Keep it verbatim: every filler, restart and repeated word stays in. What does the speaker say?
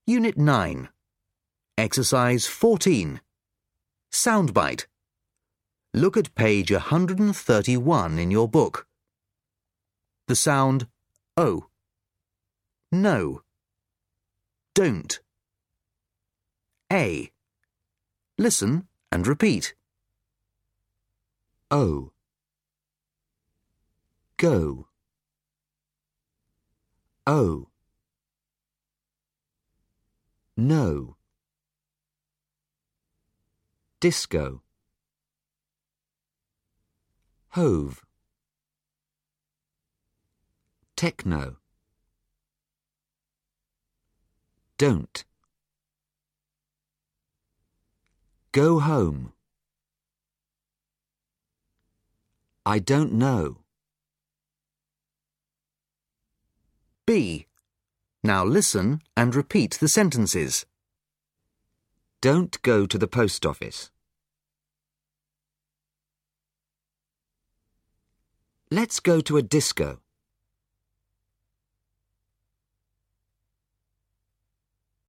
Unit nine. Exercise fourteen. Soundbite. Look at page one hundred thirty-one in your book. The sound O. No. Don't. A. Listen and repeat. O. Go. O. No. Disco. Hove. Techno. Don't. Go home. I don't know. B. Now listen and repeat the sentences. Don't go to the post office. Let's go to a disco.